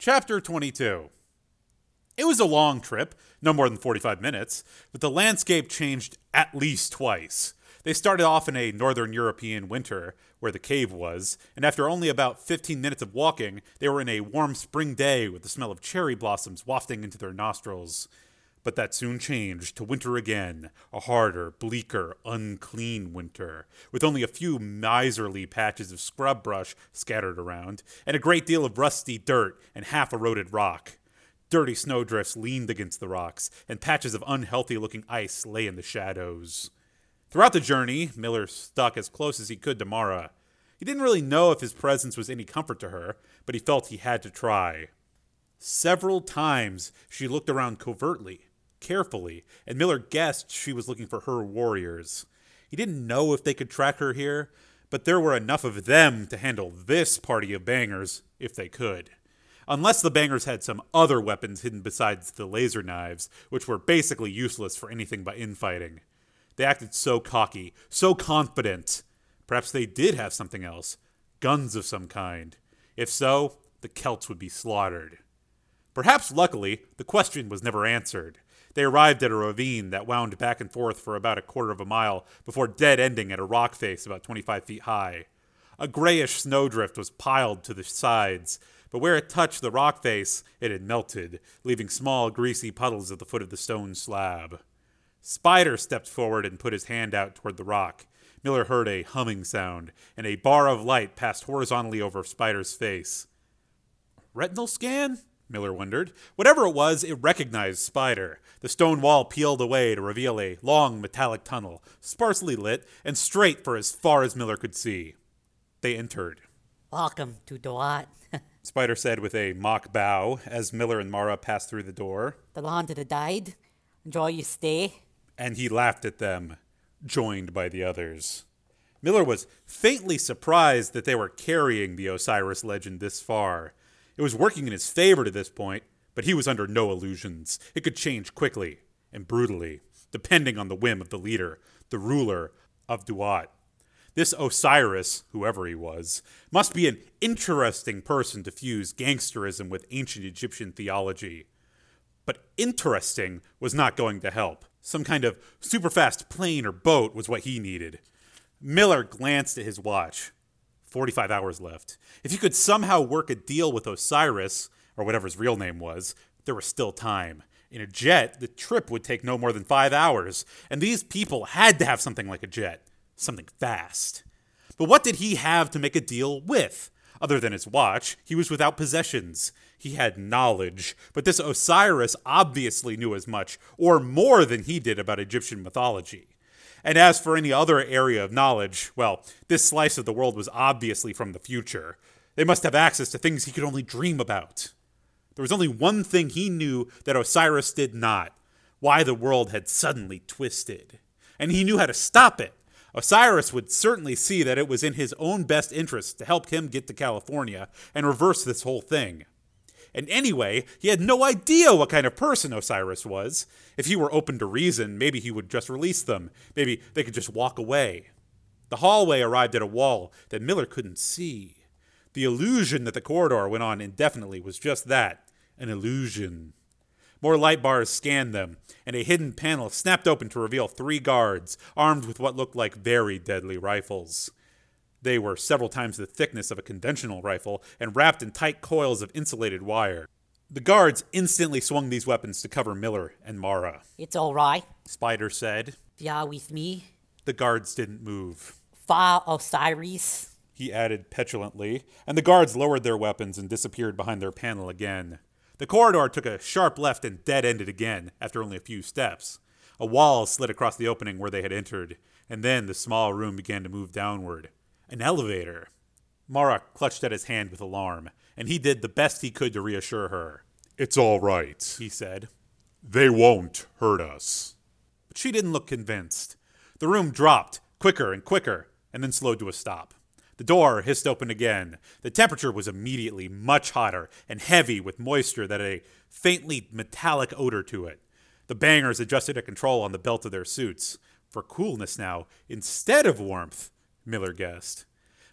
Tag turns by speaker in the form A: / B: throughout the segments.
A: Chapter 22. It was a long trip, no more than 45 minutes, but the landscape changed at least twice. They started off in a northern European winter, where the cave was, and after only about 15 minutes of walking, they were in a warm spring day with the smell of cherry blossoms wafting into their nostrils. But that soon changed to winter again, a harder, bleaker, unclean winter, with only a few miserly patches of scrub brush scattered around, and a great deal of rusty dirt and half-eroded rock. Dirty snowdrifts leaned against the rocks, and patches of unhealthy-looking ice lay in the shadows. Throughout the journey, Miller stuck as close as he could to Mara. He didn't really know if his presence was any comfort to her, but he felt he had to try. Several times she looked around covertly, carefully, and Miller guessed she was looking for her warriors. He didn't know if they could track her here, but there were enough of them to handle this party of bangers, if they could. Unless the bangers had some other weapons hidden besides the laser knives, which were basically useless for anything but infighting. They acted so cocky, so confident. Perhaps they did have something else. Guns of some kind. If so, the Celts would be slaughtered. Perhaps luckily, the question was never answered. They arrived at a ravine that wound back and forth for about a quarter of a mile before dead-ending at a rock face about 25 feet high. A grayish snowdrift was piled to the sides, but where it touched the rock face, it had melted, leaving small, greasy puddles at the foot of the stone slab. Spider stepped forward and put his hand out toward the rock. Miller heard a humming sound, and a bar of light passed horizontally over Spider's face. Retinal scan? Miller wondered. Whatever it was, it recognized Spider. The stone wall peeled away to reveal a long metallic tunnel, sparsely lit, and straight for as far as Miller could see. They entered.
B: Welcome to Duat.
A: Spider said with a mock bow as Miller and Mara passed through the door.
B: The land of the died. Enjoy your stay.
A: And he laughed at them, joined by the others. Miller was faintly surprised that they were carrying the Osiris legend this far. It was working in his favor to this point, but he was under no illusions. It could change quickly and brutally, depending on the whim of the leader, the ruler of Duat. This Osiris, whoever he was, must be an interesting person to fuse gangsterism with ancient Egyptian theology. But interesting was not going to help. Some kind of super-fast plane or boat was what he needed. Miller glanced at his watch. 45 hours left. If he could somehow work a deal with Osiris, or whatever his real name was, there was still time. In a jet, the trip would take no more than 5 hours, and these people had to have something like a jet. Something fast. But what did he have to make a deal with? Other than his watch, he was without possessions. He had knowledge, but this Osiris obviously knew as much, or more than he did about Egyptian mythology. And as for any other area of knowledge, well, this slice of the world was obviously from the future. They must have access to things he could only dream about. There was only one thing he knew that Osiris did not: why the world had suddenly twisted. And he knew how to stop it. Osiris would certainly see that it was in his own best interest to help him get to California and reverse this whole thing. And anyway, he had no idea what kind of person Osiris was. If he were open to reason, maybe he would just release them. Maybe they could just walk away. The hallway arrived at a wall that Miller couldn't see. The illusion that the corridor went on indefinitely was just that, an illusion. More light bars scanned them, and a hidden panel snapped open to reveal 3 guards, armed with what looked like very deadly rifles. They were several times the thickness of a conventional rifle and wrapped in tight coils of insulated wire. The guards instantly swung these weapons to cover Miller and Mara.
B: It's all right.
A: Spider said.
B: You are with me.
A: The guards didn't move.
B: Far Osiris.
A: He added petulantly, and the guards lowered their weapons and disappeared behind their panel again. The corridor took a sharp left and dead-ended again after only a few steps. A wall slid across the opening where they had entered, and then the small room began to move downward. An elevator. Mara clutched at his hand with alarm, and he did the best he could to reassure her.
C: It's all right,
A: he said.
C: They won't hurt us.
A: But she didn't look convinced. The room dropped, quicker and quicker, and then slowed to a stop. The door hissed open again. The temperature was immediately much hotter and heavy with moisture that had a faintly metallic odor to it. The bangers adjusted a control on the belt of their suits. For coolness now, instead of warmth, Miller guessed.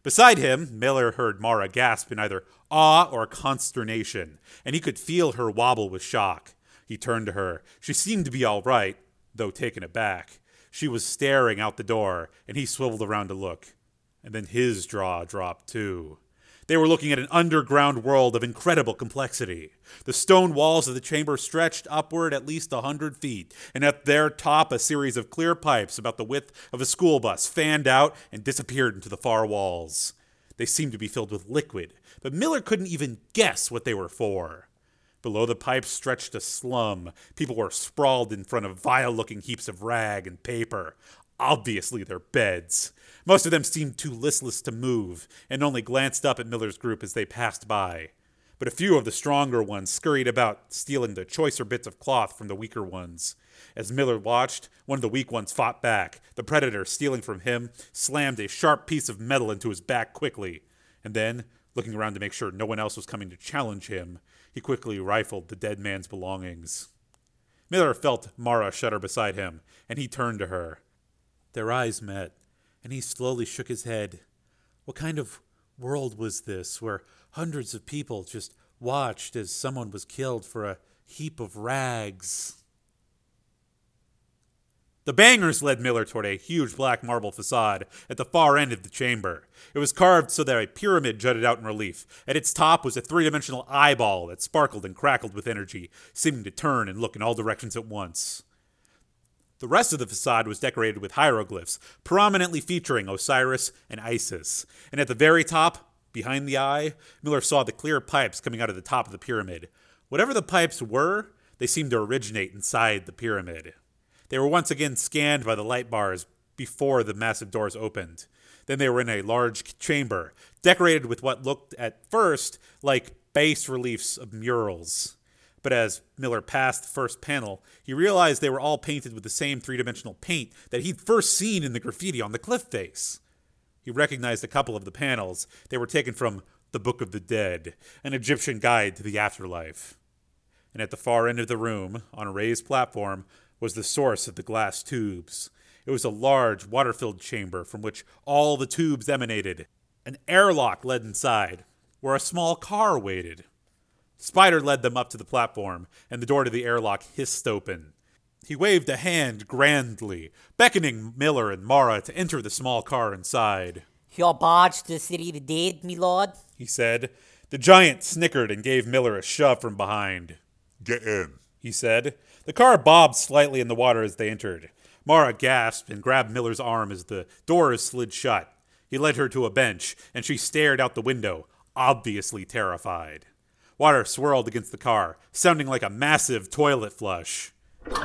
A: Beside him, Miller heard Mara gasp in either awe or consternation, and he could feel her wobble with shock. He turned to her. She seemed to be all right, though taken aback. She was staring out the door, and he swiveled around to look. And then his jaw dropped too. They were looking at an underground world of incredible complexity. The stone walls of the chamber stretched upward at least 100 feet, and at their top a series of clear pipes about the width of a school bus fanned out and disappeared into the far walls. They seemed to be filled with liquid, but Miller couldn't even guess what they were for. Below the pipes stretched a slum. People were sprawled in front of vile-looking heaps of rag and paper, obviously their beds. Most of them seemed too listless to move, and only glanced up at Miller's group as they passed by. But a few of the stronger ones scurried about, stealing the choicer bits of cloth from the weaker ones. As Miller watched, one of the weak ones fought back. The predator, stealing from him, slammed a sharp piece of metal into his back quickly. And then, looking around to make sure no one else was coming to challenge him, he quickly rifled the dead man's belongings. Miller felt Mara shudder beside him, and he turned to her. Their eyes met, and he slowly shook his head. What kind of world was this, where hundreds of people just watched as someone was killed for a heap of rags? The Bangers led Miller toward a huge black marble facade at the far end of the chamber. It was carved so that a pyramid jutted out in relief. At its top was a three-dimensional eyeball that sparkled and crackled with energy, seeming to turn and look in all directions at once. The rest of the facade was decorated with hieroglyphs, prominently featuring Osiris and Isis. And at the very top, behind the eye, Miller saw the clear pipes coming out of the top of the pyramid. Whatever the pipes were, they seemed to originate inside the pyramid. They were once again scanned by the light bars before the massive doors opened. Then they were in a large chamber, decorated with what looked at first like bas reliefs of murals. But as Miller passed the first panel, he realized they were all painted with the same three-dimensional paint that he'd first seen in the graffiti on the cliff face. He recognized a couple of the panels. They were taken from The Book of the Dead, an Egyptian guide to the afterlife. And at the far end of the room, on a raised platform, was the source of the glass tubes. It was a large, water-filled chamber from which all the tubes emanated. An airlock led inside, where a small car waited. Spider led them up to the platform, and the door to the airlock hissed open. He waved a hand grandly, beckoning Miller and Mara to enter the small car inside.
B: Your barge to the city of the dead, me lord,
A: he said. The giant snickered and gave Miller a shove from behind.
C: Get in,
A: he said. The car bobbed slightly in the water as they entered. Mara gasped and grabbed Miller's arm as the doors slid shut. He led her to a bench, and she stared out the window, obviously terrified. Water swirled against the car, sounding like a massive toilet flush.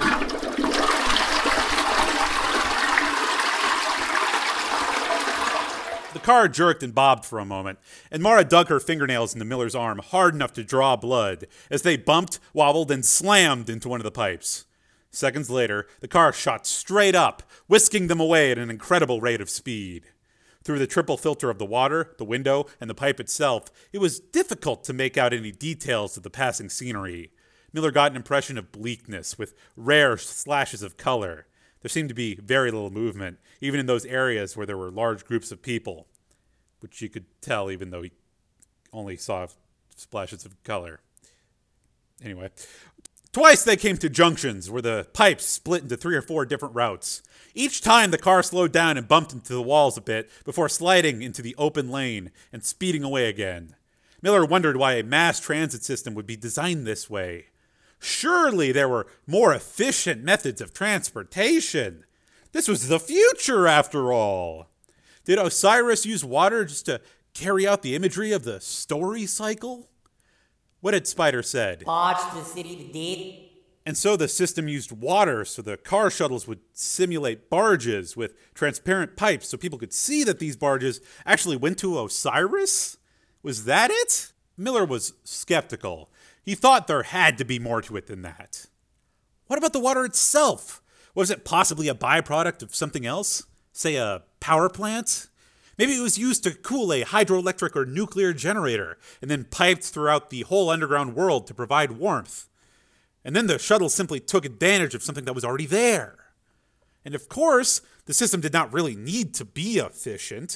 A: The car jerked and bobbed for a moment, and Mara dug her fingernails into Miller's arm hard enough to draw blood as they bumped, wobbled, and slammed into one of the pipes. Seconds later, the car shot straight up, whisking them away at an incredible rate of speed. Through the triple filter of the water, the window, and the pipe itself, it was difficult to make out any details of the passing scenery. Miller got an impression of bleakness, with rare slashes of color. There seemed to be very little movement, even in those areas where there were large groups of people, which you could tell even though he only saw splashes of color. Anyway, twice they came to junctions where the pipes split into 3 or 4 different routes. Each time the car slowed down and bumped into the walls a bit before sliding into the open lane and speeding away again. Miller wondered why a mass transit system would be designed this way. Surely there were more efficient methods of transportation. This was the future, after all. Did Osiris use water just to carry out the imagery of the story cycle? What had Spider said?
B: barge to the city of the dead.
A: And so the system used water so the car shuttles would simulate barges with transparent pipes so people could see that these barges actually went to Osiris? Was that it? Miller was skeptical. He thought there had to be more to it than that. What about the water itself? Was it possibly a byproduct of something else? Say a power plant? Maybe it was used to cool a hydroelectric or nuclear generator and then piped throughout the whole underground world to provide warmth. And then the shuttle simply took advantage of something that was already there. And of course, the system did not really need to be efficient.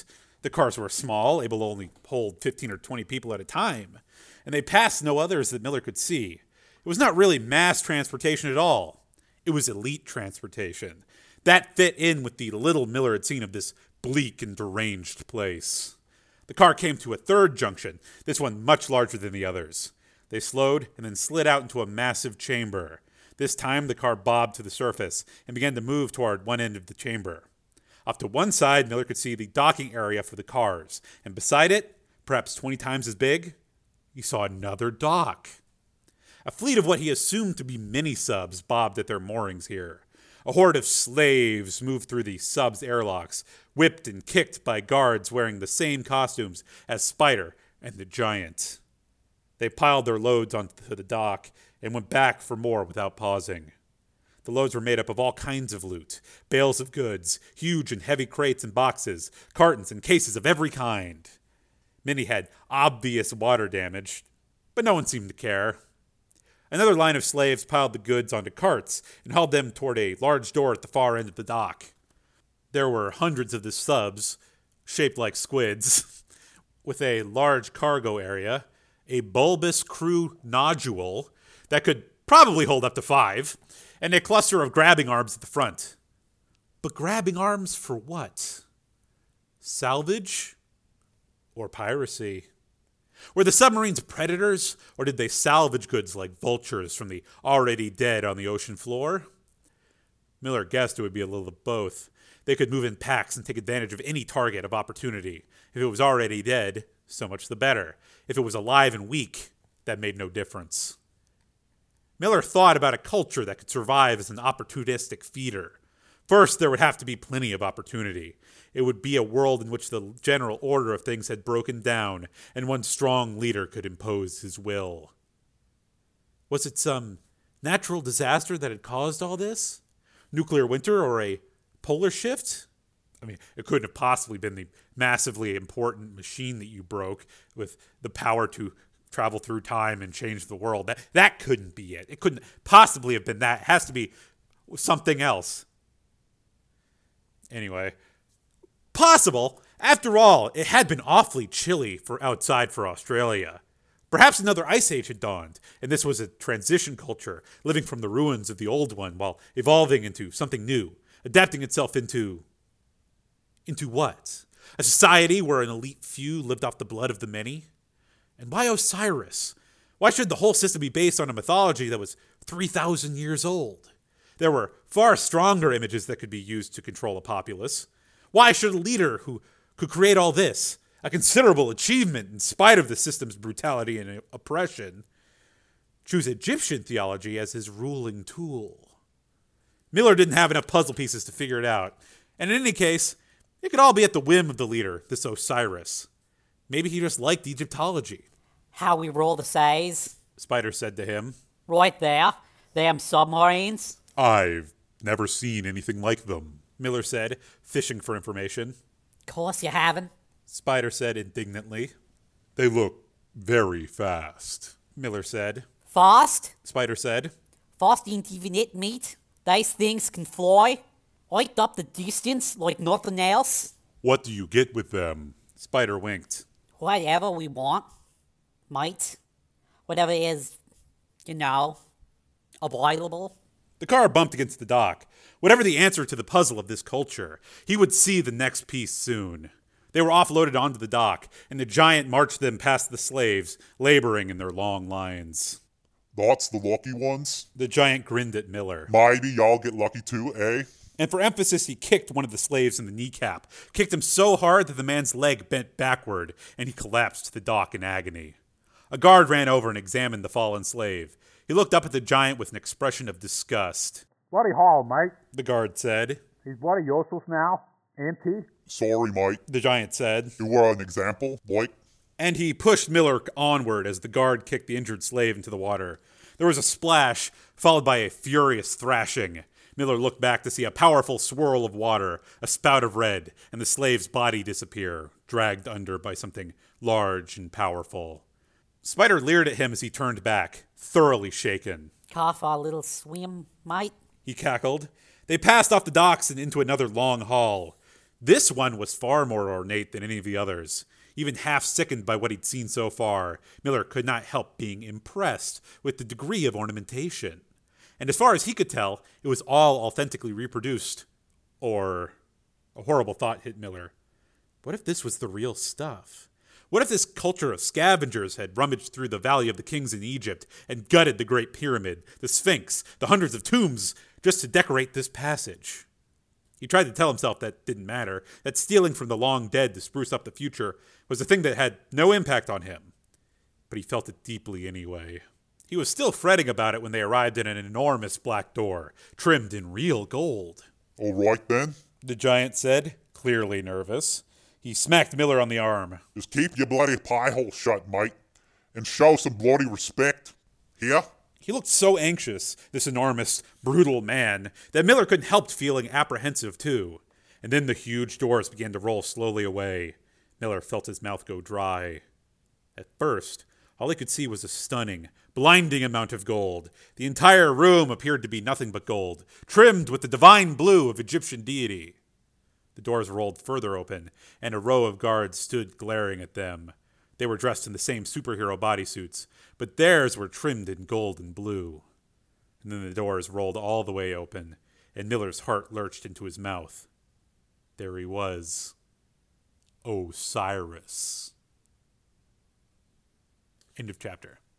A: The cars were small, able to only hold 15 or 20 people at a time, and they passed no others that Miller could see. It was not really mass transportation at all. It was elite transportation. That fit in with the little Miller had seen of this bleak and deranged place. The car came to a third junction, this one much larger than the others. They slowed and then slid out into a massive chamber. This time, the car bobbed to the surface and began to move toward one end of the chamber. Off to one side, Miller could see the docking area for the cars, and beside it, perhaps 20 times as big, he saw another dock. A fleet of what he assumed to be mini-subs bobbed at their moorings here. A horde of slaves moved through the subs' airlocks, whipped and kicked by guards wearing the same costumes as Spider and the Giant. They piled their loads onto the dock and went back for more without pausing. The loads were made up of all kinds of loot, bales of goods, huge and heavy crates and boxes, cartons and cases of every kind. Many had obvious water damage, but no one seemed to care. Another line of slaves piled the goods onto carts and hauled them toward a large door at the far end of the dock. There were hundreds of the subs, shaped like squids, with a large cargo area, a bulbous crew nodule that could probably hold up to 5, and a cluster of grabbing arms at the front. But grabbing arms for what? Salvage? Or piracy? Were the submarines predators, or did they salvage goods like vultures from the already dead on the ocean floor? Miller guessed it would be a little of both. They could move in packs and take advantage of any target of opportunity. If it was already dead, so much the better. If it was alive and weak, that made no difference. Miller thought about a culture that could survive as an opportunistic feeder. First, there would have to be plenty of opportunity. It would be a world in which the general order of things had broken down, and one strong leader could impose his will. Was it some natural disaster that had caused all this? Nuclear winter or a polar shift? I mean, it couldn't have possibly been the massively important machine that you broke with the power to travel through time and change the world. That couldn't be it. It couldn't possibly have been that. It has to be something else. Anyway, possible. After all, it had been awfully chilly outside for Australia. Perhaps another ice age had dawned, and this was a transition culture, living from the ruins of the old one while evolving into something new, adapting itself into what? A society where an elite few lived off the blood of the many? And why Osiris? Why should the whole system be based on a mythology that was 3,000 years old? There were far stronger images that could be used to control a populace. Why should a leader who could create all this, a considerable achievement in spite of the system's brutality and oppression, choose Egyptian theology as his ruling tool? Miller didn't have enough puzzle pieces to figure it out, and in any case, it could all be at the whim of the leader, this Osiris. Maybe he just liked Egyptology.
B: How we roll the size?
A: Spider said to him.
B: Right there. Them submarines.
C: I've never seen anything like them.
A: Miller said, fishing for information.
B: Course you haven't.
A: Spider said indignantly.
C: They look very fast.
A: Miller said.
B: Fast?
A: Spider said.
B: Fast ain't even it, mate. These things can fly. Right up the distance like nothing else.
C: What do you get with them?
A: Spider winked.
B: Whatever we want, mate. Whatever is, available.
A: The car bumped against the dock. Whatever the answer to the puzzle of this culture, he would see the next piece soon. They were offloaded onto the dock, and the Giant marched them past the slaves, laboring in their long lines.
C: That's the lucky ones?
A: The Giant grinned at Miller.
C: Maybe y'all get lucky too, eh?
A: And for emphasis, he kicked one of the slaves in the kneecap, kicked him so hard that the man's leg bent backward, and he collapsed to the dock in agony. A guard ran over and examined the fallen slave. He looked up at the Giant with an expression of disgust.
D: Bloody hell, mate.
A: The guard said.
D: He's bloody useless now, ain't he?
C: Sorry, mate.
A: The Giant said.
C: You were an example, boy.
A: And he pushed Miller onward as the guard kicked the injured slave into the water. There was a splash, followed by a furious thrashing. Miller looked back to see a powerful swirl of water, a spout of red, and the slave's body disappear, dragged under by something large and powerful. Spider leered at him as he turned back, thoroughly shaken.
B: Car for a little swim, mate.
A: He cackled. They passed off the docks and into another long hall. This one was far more ornate than any of the others. Even half sickened by what he'd seen so far, Miller could not help being impressed with the degree of ornamentation. And as far as he could tell, it was all authentically reproduced. Or a horrible thought hit Miller. What if this was the real stuff? What if this culture of scavengers had rummaged through the Valley of the Kings in Egypt and gutted the Great Pyramid, the Sphinx, the hundreds of tombs, just to decorate this passage? He tried to tell himself that didn't matter, that stealing from the long dead to spruce up the future was a thing that had no impact on him. But he felt it deeply anyway. He was still fretting about it when they arrived at an enormous black door, trimmed in real gold.
C: All right then.
A: The giant said, clearly nervous. He smacked Miller on the arm.
C: Just keep your bloody pie hole shut, mate. And show some bloody respect. Here?
A: He looked so anxious, this enormous, brutal man, that Miller couldn't help feeling apprehensive too. And then the huge doors began to roll slowly away. Miller felt his mouth go dry. At first, all he could see was a stunning, blinding amount of gold. The entire room appeared to be nothing but gold, trimmed with the divine blue of Egyptian deity. The doors rolled further open, and a row of guards stood glaring at them. They were dressed in the same superhero bodysuits, but theirs were trimmed in gold and blue. And then the doors rolled all the way open, and Miller's heart lurched into his mouth. There he was. Osiris. End of chapter.